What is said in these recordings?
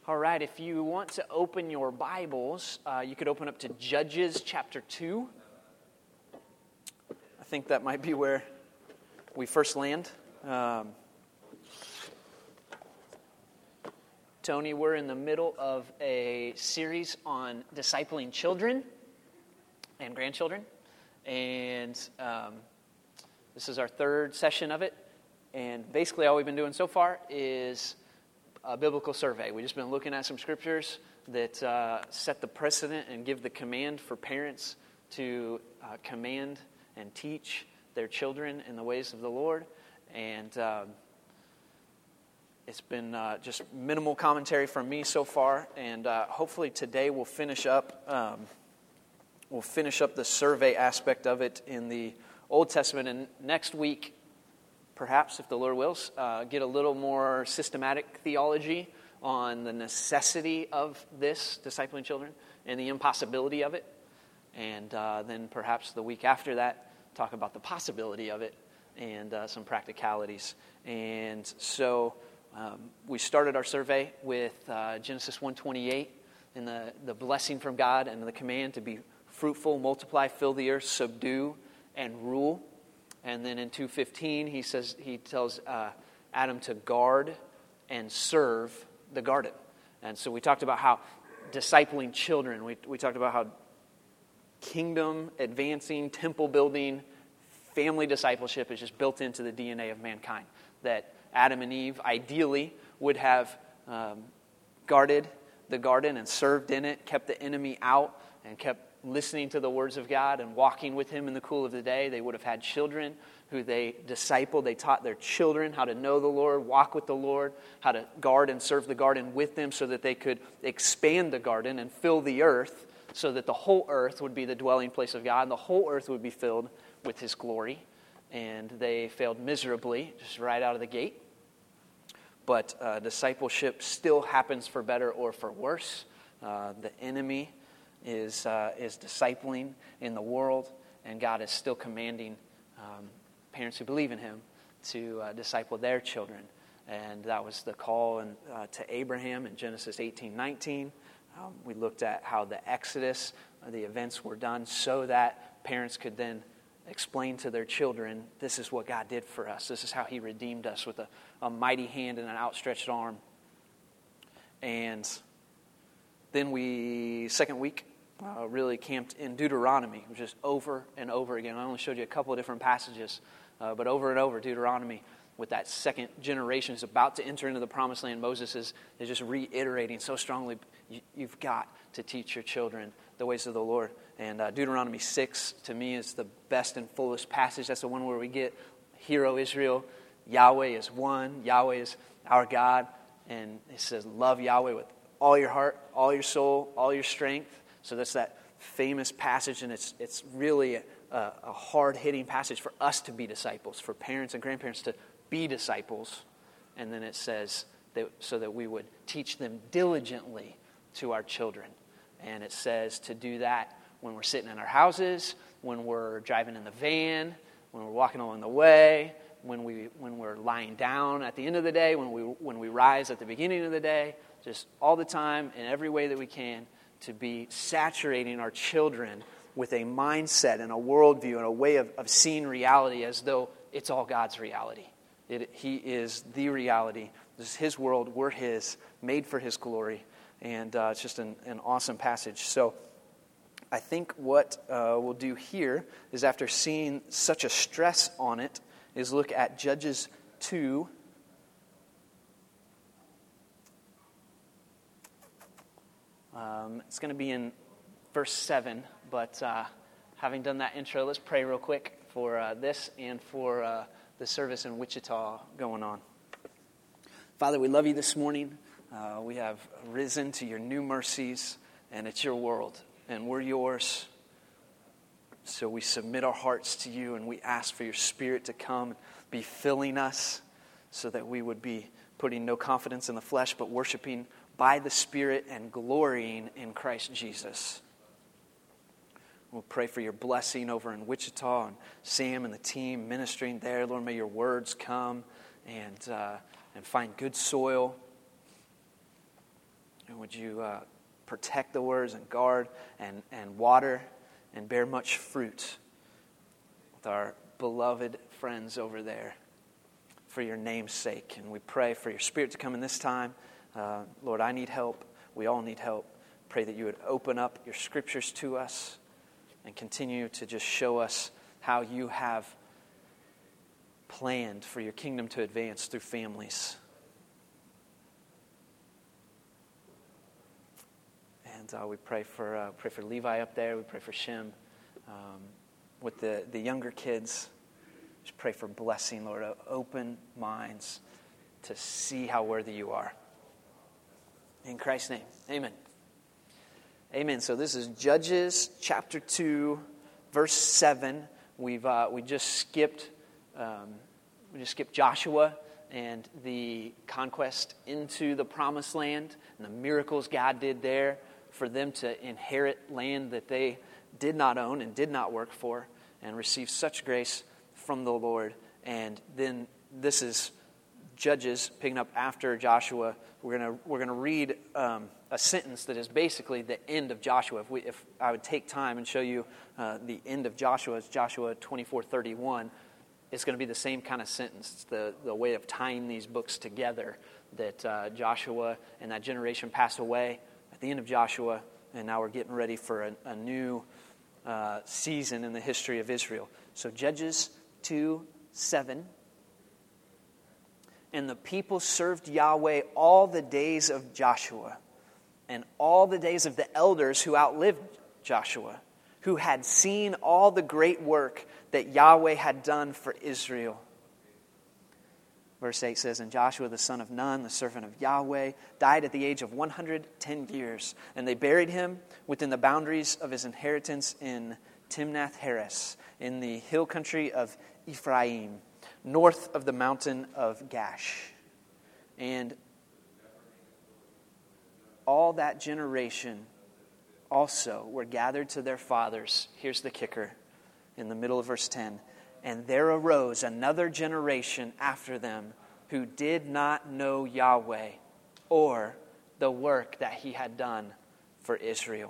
All right, if you want to open your Bibles, you could open up to Judges chapter 2. I think that might be where we first land. Tony, we're in the middle of a series on discipling children and grandchildren, and this is our third session of it. And basically all we've been doing so far is a biblical survey. We've just been looking at some scriptures that set the precedent and give the command for parents to command and teach their children in the ways of the Lord. And it's been just minimal commentary from me so far. And hopefully today we'll finish up the survey aspect of it in the Old Testament. And next week, perhaps, if the Lord wills, get a little more systematic theology on the necessity of this, discipling children, and the impossibility of it. And then perhaps the week after that, talk about the possibility of it and some practicalities. And so we started our survey with Genesis 1:28 and the blessing from God and the command to be fruitful, multiply, fill the earth, subdue, and rule. And then in 2:15, he tells Adam to guard and serve the garden. And so we talked about how discipling children, we talked about how kingdom advancing, temple building, family discipleship is just built into the DNA of mankind. That Adam and Eve ideally would have guarded the garden and served in it, kept the enemy out, and kept listening to the words of God and walking with Him in the cool of the day. They would have had children who they discipled. They taught their children how to know the Lord, walk with the Lord, how to guard and serve the garden with them so that they could expand the garden and fill the earth so that the whole earth would be the dwelling place of God and the whole earth would be filled with His glory. And they failed miserably, just right out of the gate. But discipleship still happens for better or for worse. The enemy is discipling in the world, and God is still commanding parents who believe in Him to disciple their children. And that was the call to Abraham in Genesis 18:19. We looked at how the Exodus, the events were done so that parents could then explain to their children, this is what God did for us. This is how He redeemed us with a mighty hand and an outstretched arm. And then second week, really camped in Deuteronomy, which is over and over again. I only showed you a couple of different passages, but over and over, Deuteronomy, with that second generation is about to enter into the promised land. Moses is just reiterating so strongly, you've got to teach your children the ways of the Lord. And Deuteronomy 6, to me, is the best and fullest passage. That's the one where we get, Hear, O Israel, Yahweh is one, Yahweh is our God. And it says, love Yahweh with all your heart, all your soul, all your strength. So that's that famous passage, and it's really a hard-hitting passage for us to be disciples, for parents and grandparents to be disciples. And then it says, so that we would teach them diligently to our children. And it says to do that when we're sitting in our houses, when we're driving in the van, when we're walking along the way, when we're lying down at the end of the day, when we rise at the beginning of the day, just all the time in every way that we can, to be saturating our children with a mindset and a worldview and a way of seeing reality as though it's all God's reality. He is the reality. This is His world. We're His, made for His glory. And it's just an awesome passage. So I think what we'll do here is, after seeing such a stress on it, is look at Judges 2. It's going to be in verse 7, but having done that intro, let's pray real quick for this and for the service in Wichita going on. Father, we love You this morning. We have risen to Your new mercies, and it's Your world, and we're Yours. So we submit our hearts to You, and we ask for Your Spirit to come and be filling us so that we would be putting no confidence in the flesh, but worshiping by the Spirit and glorying in Christ Jesus. We'll pray for Your blessing over in Wichita and Sam and the team ministering there. Lord, may Your words come and find good soil. would you protect the words and guard and water and bear much fruit with our beloved friends over there for your name's sake. And we pray for your Spirit to come in this time. Lord, I need help. We all need help. Pray that you would open up your scriptures to us and continue to just show us how you have planned for your kingdom to advance through families. And we pray for Levi up there. We pray for Shem with the younger kids. Just pray for blessing, Lord. Open minds to see how worthy you are. In Christ's name, amen. Amen. So this is Judges chapter 2, verse 7. We just skipped Joshua and the conquest into the promised land and the miracles God did there for them to inherit land that they did not own and did not work for and receive such grace from the Lord. And then this is Judges picking up after Joshua. We're gonna read a sentence that is basically the end of Joshua. If I would take time and show you the end of Joshua, it's Joshua 24:31. It's going to be the same kind of sentence. It's the way of tying these books together. That Joshua and that generation passed away at the end of Joshua, and now we're getting ready for a new season in the history of Israel. So Judges 2:7. And the people served Yahweh all the days of Joshua, and all the days of the elders who outlived Joshua, who had seen all the great work that Yahweh had done for Israel. Verse 8 says, And Joshua the son of Nun, the servant of Yahweh, died at the age of 110 years, and they buried him within the boundaries of his inheritance in Timnath-Heres, in the hill country of Ephraim, north of the mountain of Gash. And all that generation also were gathered to their fathers. Here's the kicker in the middle of verse 10. And there arose another generation after them who did not know Yahweh or the work that he had done for Israel.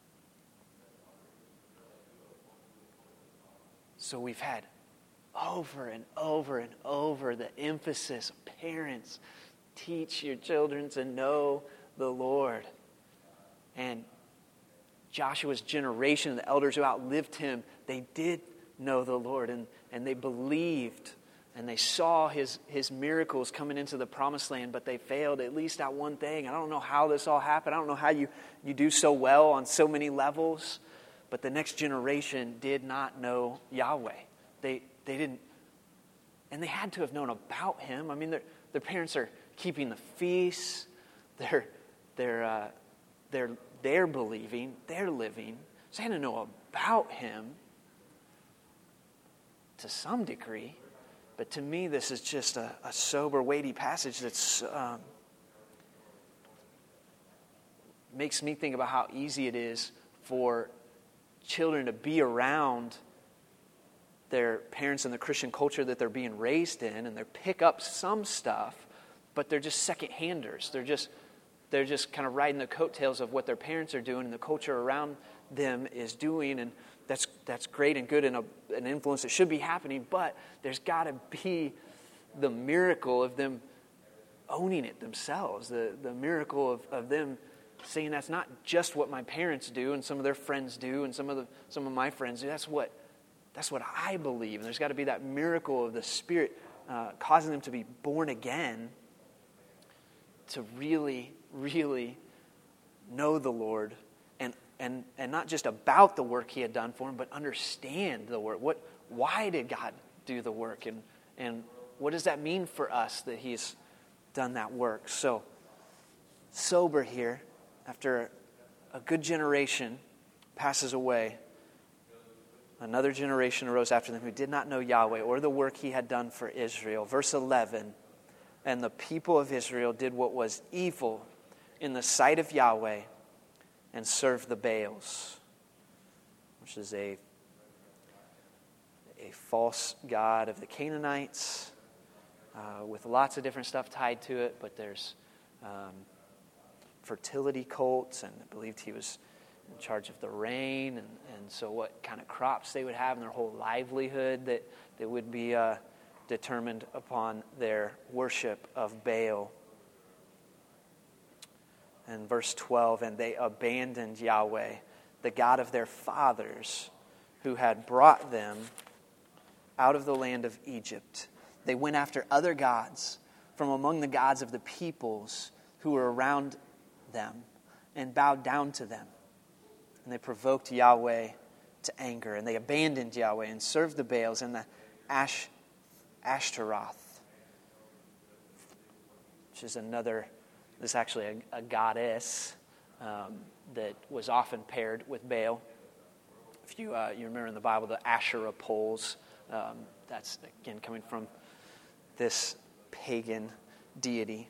So we've had over and over and over the emphasis of parents, teach your children to know the Lord. And Joshua's generation, the elders who outlived him, they did know the Lord, and they believed, and they saw his miracles coming into the promised land, but they failed at least at one thing. I don't know how this all happened. I don't know how you do so well on so many levels, but the next generation did not know Yahweh. They didn't, and they had to have known about him. I mean, their parents are keeping the feasts. They're believing. They're living. So they had to know about him to some degree. But to me, this is just a sober, weighty passage that's makes me think about how easy it is for children to be around their parents and the Christian culture that they're being raised in, and they pick up some stuff, but they're just second-handers. They're just kind of riding the coattails of what their parents are doing and the culture around them is doing, and that's great and good and an influence that should be happening, but there's got to be the miracle of them owning it themselves, the miracle of them saying that's not just what my parents do and some of their friends do and some of my friends do. That's what I believe. And there's got to be that miracle of the Spirit causing them to be born again to really, really know the Lord and not just about the work he had done for him, but understand the work. Why did God do the work? And what does that mean for us that he's done that work? So, sober here, after a good generation passes away, another generation arose after them who did not know Yahweh or the work he had done for Israel. Verse 11, and the people of Israel did what was evil in the sight of Yahweh and served the Baals, which is a false god of the Canaanites with lots of different stuff tied to it, but there's fertility cults, and believed he was in charge of the rain, and so what kind of crops they would have, and their whole livelihood that would be determined upon their worship of Baal. And verse 12, and they abandoned Yahweh, the God of their fathers, who had brought them out of the land of Egypt. They went after other gods from among the gods of the peoples who were around them and bowed down to them. And they provoked Yahweh to anger. And they abandoned Yahweh and served the Baals and the Ashtaroth, which is this is actually a goddess that was often paired with Baal. If you remember in the Bible, the Asherah poles, that's, again, coming from this pagan deity.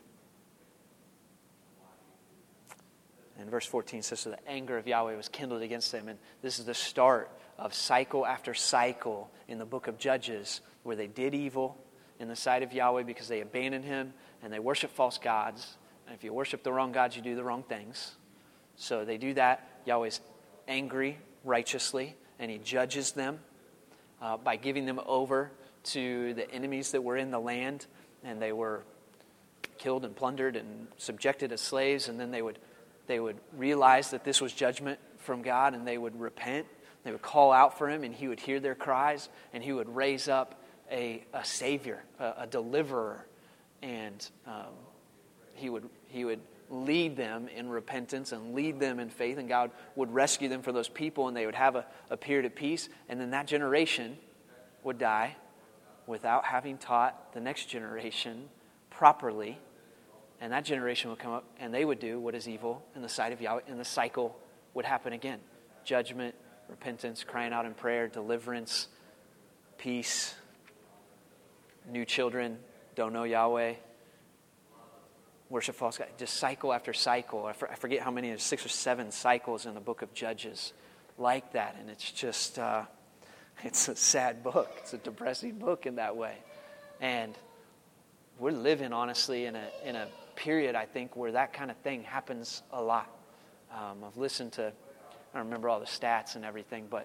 And verse 14 says, so the anger of Yahweh was kindled against them. And this is the start of cycle after cycle in the book of Judges, where they did evil in the sight of Yahweh because they abandoned him and they worship false gods. And if you worship the wrong gods, you do the wrong things. So they do that. Yahweh's angry righteously, and he judges them by giving them over to the enemies that were in the land, and they were killed and plundered and subjected as slaves, and then they would realize that this was judgment from God, and they would repent. They would call out for him, and he would hear their cries, and he would raise up a savior, a deliverer, and he would lead them in repentance and lead them in faith, and God would rescue them for those people, and they would have a period of peace, and then that generation would die without having taught the next generation properly, and that generation would come up, and they would do what is evil in the sight of Yahweh, and the cycle would happen again. Judgment, repentance, crying out in prayer, deliverance, peace, new children don't know Yahweh, worship false gods, just cycle after cycle. I forget how many, 6 or 7 cycles in the book of Judges like that. And it's just, it's a sad book. It's a depressing book in that way. And we're living, honestly, in a period, I think, where that kind of thing happens a lot. I've listened to, I don't remember all the stats and everything, but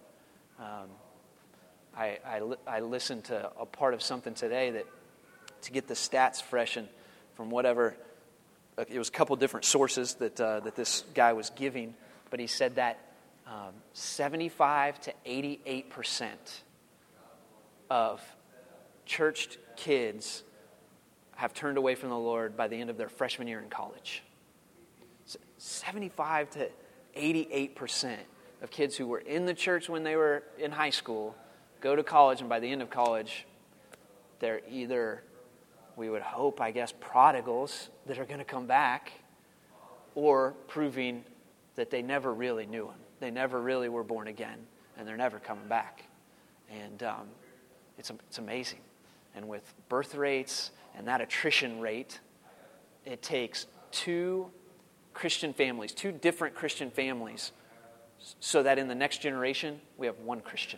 I listened to a part of something today that, to get the stats fresh, and from whatever, it was a couple different sources that this guy was giving, but he said that 75 to 88% of churched kids have turned away from the Lord by the end of their freshman year in college. 75 to 88% of kids who were in the church when they were in high school go to college, and by the end of college, they're either, we would hope, I guess, prodigals that are going to come back, or proving that they never really knew him. They never really were born again, and they're never coming back. And it's amazing. And with birth rates and that attrition rate, it takes two different Christian families, so that in the next generation, we have one Christian.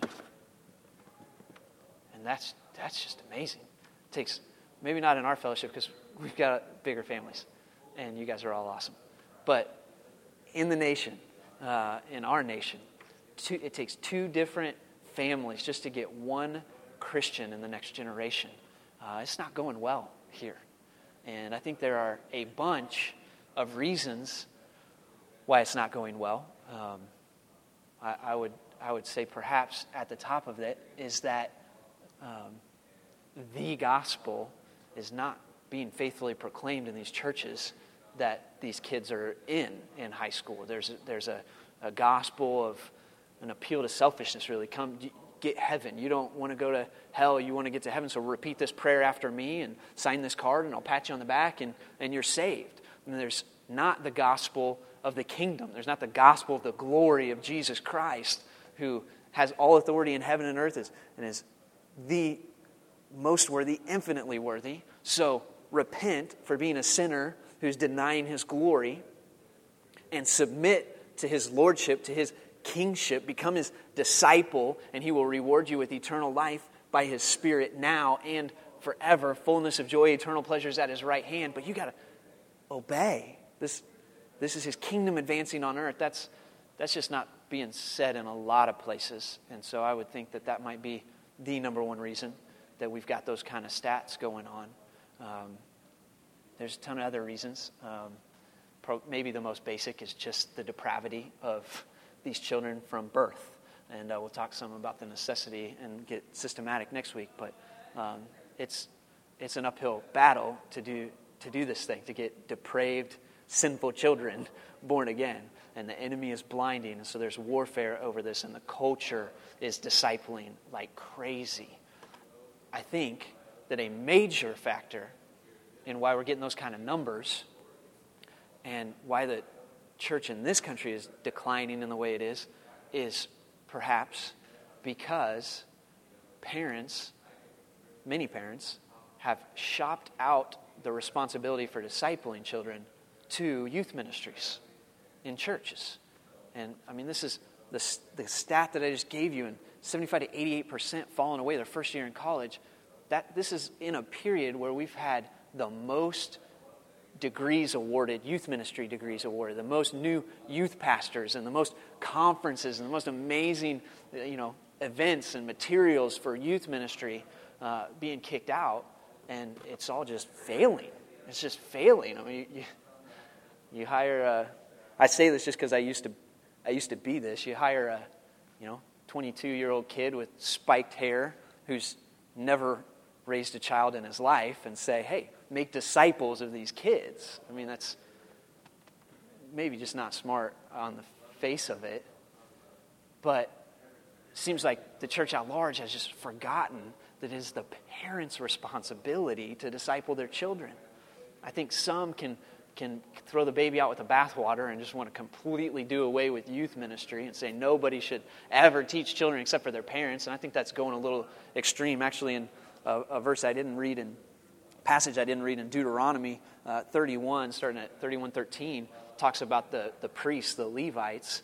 And that's just amazing. It takes, maybe not in our fellowship, because we've got bigger families, and you guys are all awesome. But in the nation, in our nation, it takes 2 different families just to get one Christian in the next generation. It's not going well here. And I think there are a bunch of reasons why it's not going well. I would say perhaps at the top of it is that the gospel is not being faithfully proclaimed in these churches that these kids are in high school. There's a gospel of an appeal to selfishness, really. Come get heaven. You don't want to go to hell. You want to get to heaven, so repeat this prayer after me and sign this card, and I'll pat you on the back, and you're saved. And there's not the gospel of the kingdom. There's not the gospel of the glory of Jesus Christ, who has all authority in heaven and earth, and is the most worthy, infinitely worthy. So repent for being a sinner who's denying his glory, and submit to his lordship, to his kingship. Become his disciple, and he will reward you with eternal life by his Spirit now and forever. Fullness of joy, eternal pleasures at his right hand. But you got to obey. this is his kingdom advancing on earth. That's just not being said in a lot of places. And so I would think that might be the number one reason that we've got those kind of stats going on. There's a ton of other reasons. Maybe the most basic is just the depravity of these children from birth. And we'll talk some about the necessity and get systematic next week. But it's an uphill battle to do this thing, to get depraved, sinful children born again. And the enemy is blinding. And so there's warfare over this. And the culture is discipling like crazy. I think that a major factor in why we're getting those kind of numbers and why the church in this country is declining in the way it is perhaps because many parents, have shopped out the responsibility for discipling children to youth ministries in churches. And I mean, this is the stat that I just gave you, and 75 to 88% falling away their first year in college. This is in a period where we've had the most degrees awarded, youth ministry degrees awarded, the most new youth pastors, and the most conferences, and the most amazing, events and materials for youth ministry being kicked out, and it's all just failing. It's just failing. I mean, you hire I say this just because I used to be this. You hire a 22-year-old kid with spiked hair who's never raised a child in his life and say, hey, make disciples of these kids. I mean, that's maybe just not smart on the face of it, but it seems like the church at large has just forgotten that it is the parents' responsibility to disciple their children. I think some can throw the baby out with the bathwater and just want to completely do away with youth ministry and say nobody should ever teach children except for their parents. And I think that's going a little extreme. Actually, in a passage I didn't read in Deuteronomy 31, starting at 31:13, talks about the priests, the Levites,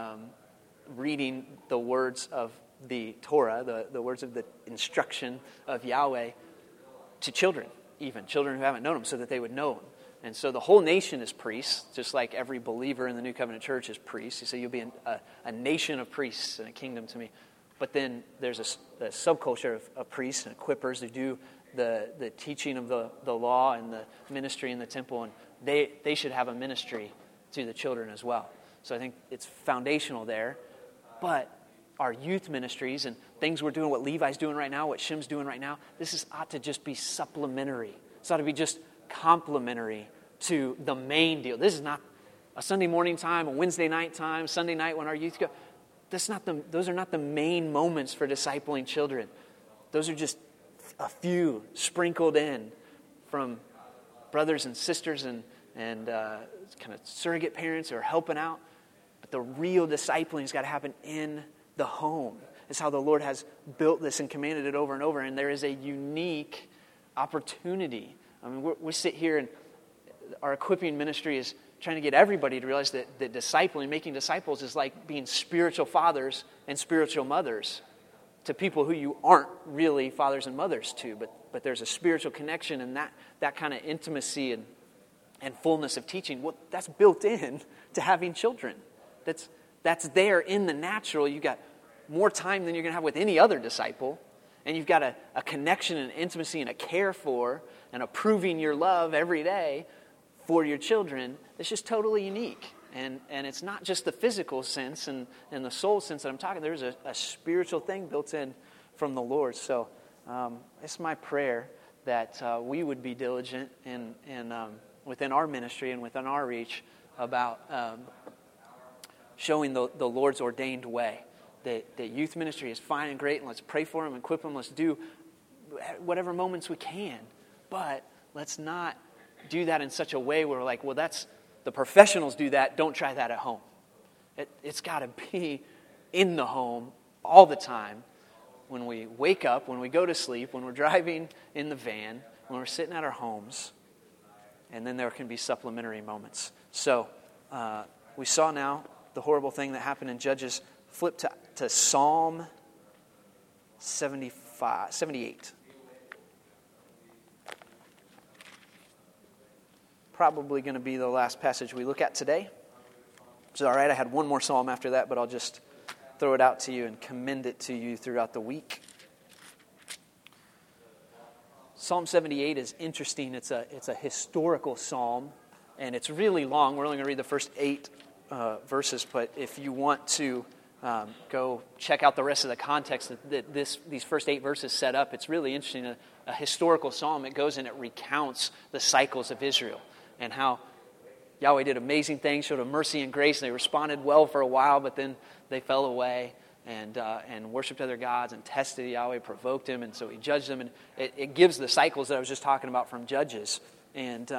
reading the words of the Torah, the words of the instruction of Yahweh to children, even children who haven't known Him, so that they would know Him. And so the whole nation is priests, just like every believer in the New Covenant Church is priests. You say you'll be a nation of priests and a kingdom to me. But then there's a subculture of priests and equippers who do the teaching of the law and the ministry in the temple, and they should have a ministry to the children as well. So I think it's foundational there. But our youth ministries and things we're doing, what Levi's doing right now, what Shim's doing right now, ought to just be supplementary. This ought to be just complementary to the main deal. This is not a Sunday morning time, a Wednesday night time, Sunday night when our youth go. Those are not the main moments for discipling children. Those are just a few sprinkled in from brothers and sisters and kind of surrogate parents who are helping out. But the real discipling has got to happen in the home. It's how the Lord has built this and commanded it over and over. And there is a unique opportunity. I mean, we sit here and our equipping ministry is trying to get everybody to realize that discipling, making disciples, is like being spiritual fathers and spiritual mothers to people who you aren't really fathers and mothers to. But there's a spiritual connection, and that kind of intimacy and fullness of teaching, that's built in to having children. That's there in the natural. You've got more time than you're going to have with any other disciple. And you've got a connection and intimacy and a care for and approving your love every day for your children. It's just totally unique. And it's not just the physical sense and the soul sense that I'm talking. There's a spiritual thing built in from the Lord. So it's my prayer that we would be diligent in within our ministry and within our reach about showing the Lord's ordained way. That youth ministry is fine and great, and let's pray for them and equip them. Let's do whatever moments we can. But let's not do that in such a way where we're like, well, that's the professionals do that. Don't try that at home. It's got to be in the home all the time. When we wake up, when we go to sleep, when we're driving in the van, when we're sitting at our homes. And then there can be supplementary moments. So we saw now the horrible thing that happened in Judges. Flip to Psalm 78. probably going to be the last passage we look at today. It's all right, I had one more psalm after that, but I'll just throw it out to you and commend it to you throughout the week. Psalm 78 is interesting. It's a historical psalm, and it's really long. We're only going to read the first 8 verses, but if you want to go check out the rest of the context that these first 8 verses set up, it's really interesting. A historical psalm. It goes and it recounts the cycles of Israel and how Yahweh did amazing things, showed them mercy and grace, and they responded well for a while, but then they fell away and worshipped other gods and tested Yahweh, provoked him, and so he judged them. And it gives the cycles that I was just talking about from Judges. And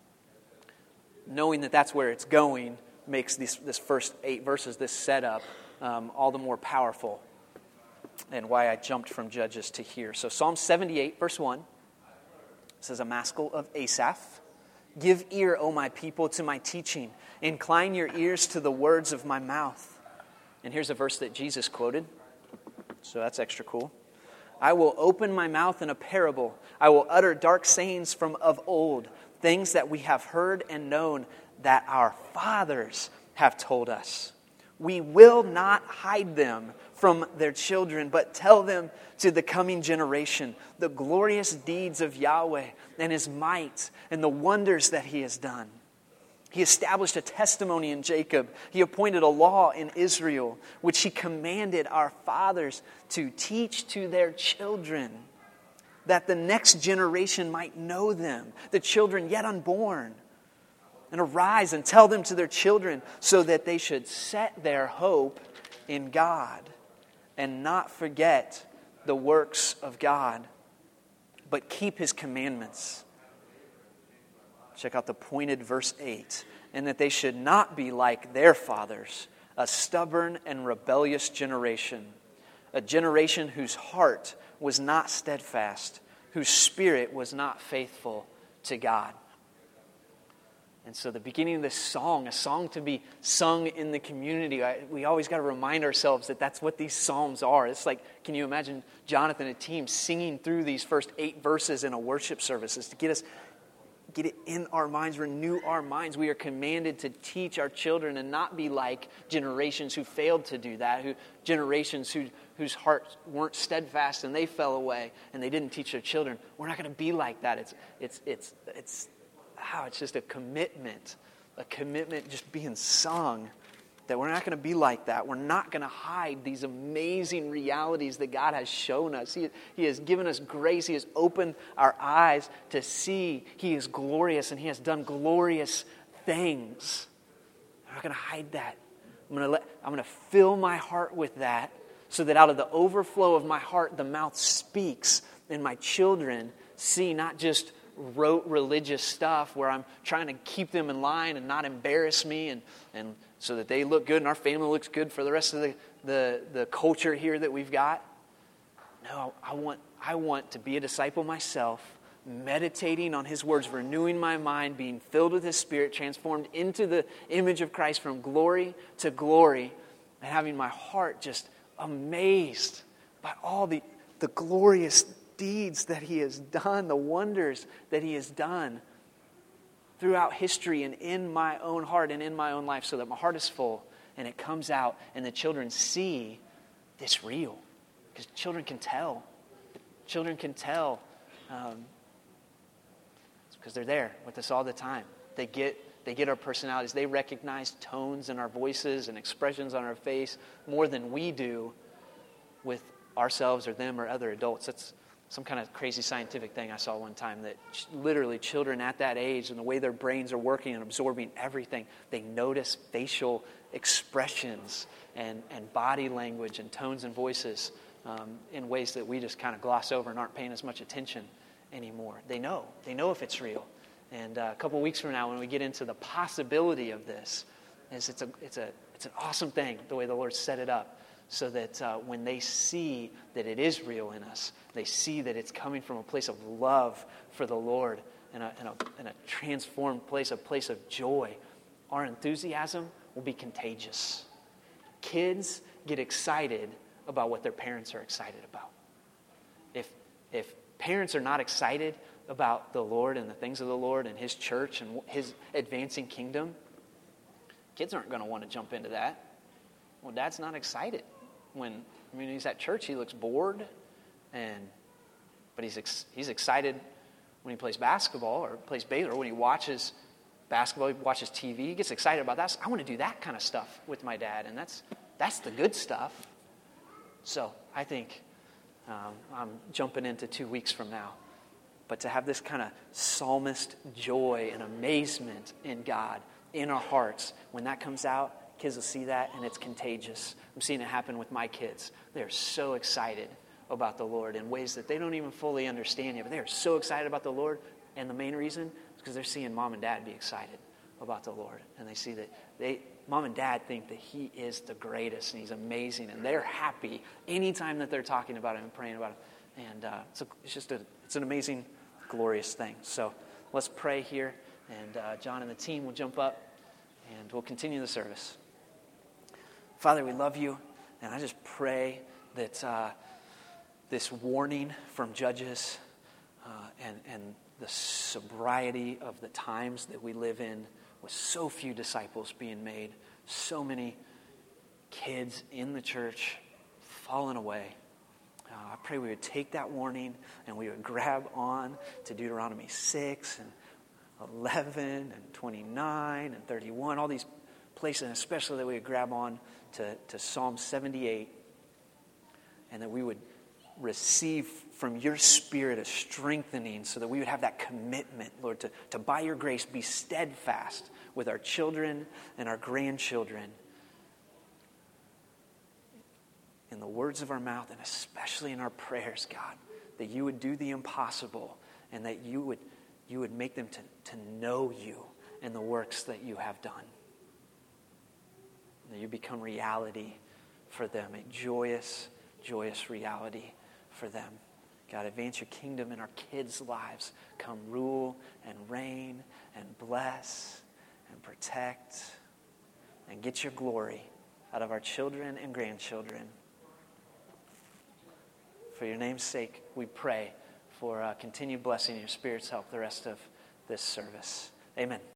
knowing that that's where it's going makes this first 8 verses, this setup, all the more powerful, and why I jumped from Judges to here. So Psalm 78, verse 1, says, a maskil of Asaph. Give ear, O my people, to my teaching. Incline your ears to the words of my mouth. And here's a verse that Jesus quoted, so that's extra cool. I will open my mouth in a parable. I will utter dark sayings from of old, things that we have heard and known, that our fathers have told us. We will not hide them from their children, but tell them to the coming generation the glorious deeds of Yahweh and His might and the wonders that He has done. He established a testimony in Jacob. He appointed a law in Israel, which He commanded our fathers to teach to their children, that the next generation might know them, the children yet unborn, and arise and tell them to their children, so that they should set their hope in God and not forget the works of God, but keep His commandments. Check out the pointed verse 8. And that they should not be like their fathers, a stubborn and rebellious generation, a generation whose heart was not steadfast, whose spirit was not faithful to God. And so the beginning of this song, a song to be sung in the community, we always got to remind ourselves that that's what these psalms are. It's like, can you imagine Jonathan and a team singing through these first 8 verses in a worship service? Is to get it in our minds, renew our minds. We are commanded to teach our children and not be like generations who failed to do that, generations whose hearts weren't steadfast and they fell away and they didn't teach their children. We're not going to be like that. It's just a commitment just being sung, that we're not going to be like that. We're not going to hide these amazing realities that God has shown us. He has given us grace. He has opened our eyes to see He is glorious and He has done glorious things. I'm not going to hide that. I'm going to fill my heart with that, so that out of the overflow of my heart, the mouth speaks, and my children see not just rote religious stuff where I'm trying to keep them in line and not embarrass me, and so that they look good and our family looks good for the rest of the culture here that we've got. No, I want to be a disciple myself, meditating on His words, renewing my mind, being filled with His Spirit, transformed into the image of Christ from glory to glory, and having my heart just amazed by all the glorious deeds that He has done, the wonders that He has done throughout history and in my own heart and in my own life, so that my heart is full and it comes out and the children see it's real. Because children can tell. Children can tell because they're there with us all the time. They get our personalities. They recognize tones in our voices and expressions on our face more than we do with ourselves or them or other adults. That's some kind of crazy scientific thing I saw one time, that literally children at that age and the way their brains are working and absorbing everything, they notice facial expressions and body language and tones and voices in ways that we just kind of gloss over and aren't paying as much attention anymore. They know if it's real. And a couple weeks from now, when we get into the possibility of this, it's an awesome thing the way the Lord set it up. So that when they see that it is real in us, they see that it's coming from a place of love for the Lord and a transformed place, a place of joy, our enthusiasm will be contagious. Kids get excited about what their parents are excited about. If parents are not excited about the Lord and the things of the Lord and his church and his advancing kingdom, kids aren't going to want to jump into that. Well, dad's not excited. When he's at church, he looks bored, but he's excited when he plays basketball or plays baseball, or when he watches basketball, he watches TV, he gets excited about that. So I want to do that kind of stuff with my dad, and that's the good stuff. So I think I'm jumping into 2 weeks from now. But to have this kind of psalmist joy and amazement in God in our hearts, when that comes out, kids will see that, and it's contagious. I'm seeing it happen with my kids. They're so excited about the Lord in ways that they don't even fully understand yet, but they're so excited about the Lord, and the main reason is because they're seeing mom and dad be excited about the Lord, and they see that mom and dad think that he is the greatest and he's amazing, and they're happy anytime that they're talking about him and praying about him, and it's an amazing, glorious thing. So let's pray here, and John and the team will jump up, and we'll continue the service. Father, we love you, and I just pray that this warning from Judges and the sobriety of the times that we live in, with so few disciples being made, so many kids in the church falling away. I pray we would take that warning and we would grab on to Deuteronomy 6 and 11 and 29 and 31, all these places, and especially that we would grab on to Psalm 78, and that we would receive from your Spirit a strengthening so that we would have that commitment, Lord, to by your grace be steadfast with our children and our grandchildren in the words of our mouth, and especially in our prayers, God, that you would do the impossible, and that you would make them to know you and the works that you have done. And that you become reality for them, a joyous, joyous reality for them. God, advance your kingdom in our kids' lives. Come rule and reign and bless and protect and get your glory out of our children and grandchildren. For your name's sake, we pray for continued blessing and your Spirit's help the rest of this service. Amen.